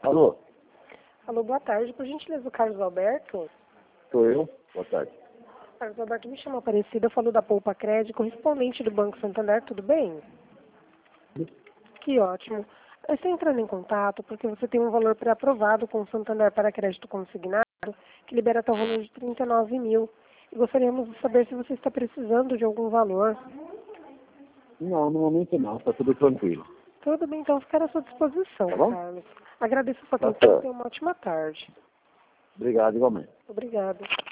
Alô? Alô, boa tarde. Por gentileza, o Carlos Alberto. Sou eu? Boa tarde. Carlos Alberto, me chama Aparecida, eu falo da Poupa Crédito, correspondente do Banco Santander, tudo bem? Que ótimo. Eu estou entrando em contato porque você tem um valor pré-aprovado com o Santander para crédito consignado, que libera até o valor de 39 mil. E gostaríamos de saber se você está precisando de algum valor. Não, no momento não, está tudo tranquilo. Tudo bem, então ficar à sua disposição, Tá bom? Carlos. Agradeço a sua Tá atenção e certo. tenha uma ótima tarde. Obrigado, igualmente. Obrigada.